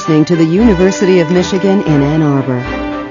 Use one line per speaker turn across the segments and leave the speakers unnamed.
listening to the University of Michigan in Ann Arbor.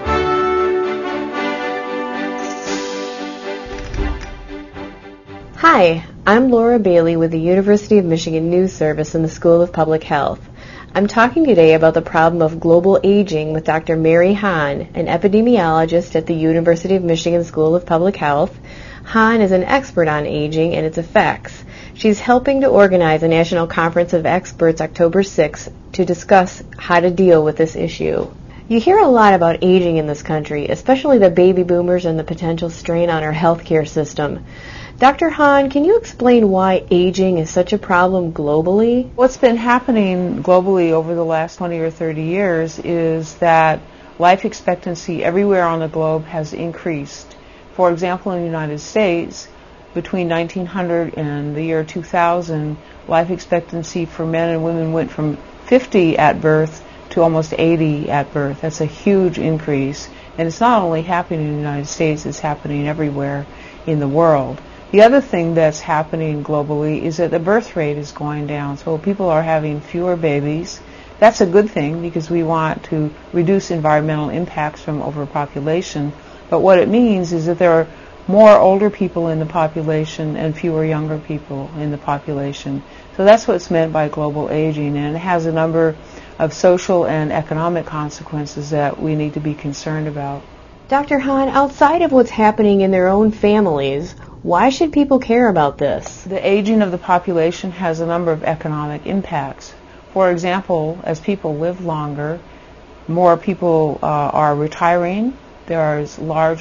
Hi, I'm Laura Bailey with the University of Michigan News Service in the School of Public Health. I'm talking today about the problem of global aging with Dr. Mary Hahn, an epidemiologist at the University of Michigan School of Public Health. Hahn is an expert on aging and its effects. She's helping to organize a national conference of experts October 6th to discuss how to deal with this issue. You hear a lot about aging in this country, especially the baby boomers and the potential strain on our healthcare system. Dr. Hahn, can you explain why aging is such a problem globally?
What's been happening globally over the last 20 or 30 years is that life expectancy everywhere on the globe has increased. For example, in the United States, between 1900 and the year 2000, life expectancy for men and women went from 50 at birth to almost 80 at birth. That's a huge increase. And it's not only happening in the United States, it's happening everywhere in the world. The other thing that's happening globally is that the birth rate is going down. So people are having fewer babies. That's a good thing because we want to reduce environmental impacts from overpopulation. But what it means is that there are more older people in the population and fewer younger people in the population. So that's what's meant by global aging, and it has a number of social and economic consequences that we need to be concerned about.
Dr. Hahn, outside of what's happening in their own families, why should people care about this?
The aging of the population has a number of economic impacts. For example, as people live longer, more people are retiring. There is a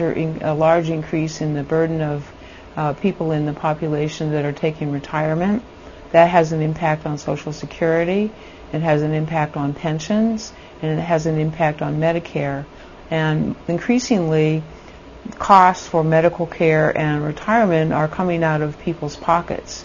large increase in the burden of people in the population that are taking retirement. That has an impact on Social Security. It has an impact on pensions, and it has an impact on Medicare. And increasingly, costs for medical care and retirement are coming out of people's pockets.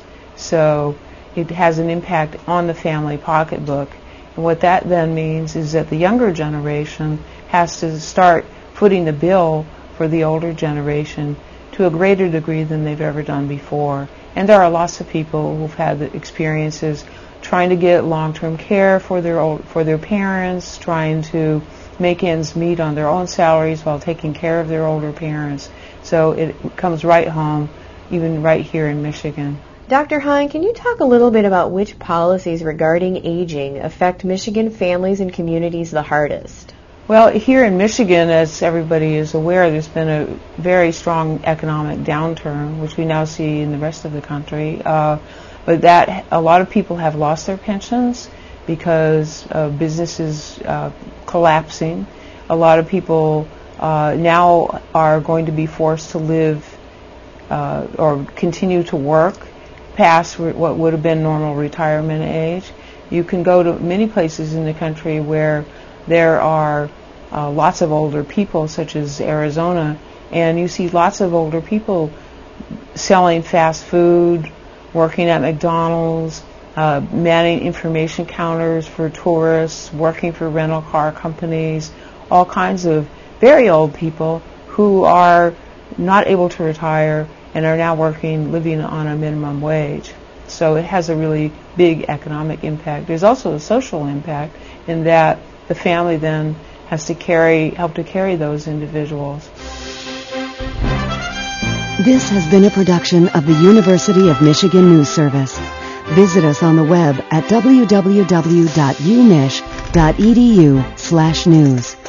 So it has an impact on the family pocketbook. And what that then means is that the younger generation has to start footing the bill for the older generation to a greater degree than they've ever done before. And there are lots of people who've had the experiences trying to get long-term care for their parents, trying to make ends meet on their own salaries while taking care of their older parents. So it comes right home, even right here in Michigan.
Dr. Hahn, can you talk a little bit about which policies regarding aging affect Michigan families and communities the hardest?
Well, here in Michigan, as everybody is aware, there's been a very strong economic downturn, which we now see in the rest of the country. But that a lot of people have lost their pensions because businesses collapsing. A lot of people now are going to be forced to live or continue to work past what would have been normal retirement age. You can go to many places in the country where there are lots of older people, such as Arizona, and you see lots of older people selling fast food, working at McDonald's, manning information counters for tourists, working for rental car companies, all kinds of very old people who are not able to retire and are now living on a minimum wage. So it has a really big economic impact. There's also a social impact in that the family then has to help to carry those individuals.
This has been a production of the University of Michigan News Service. Visit us on the web at www.umich.edu/news.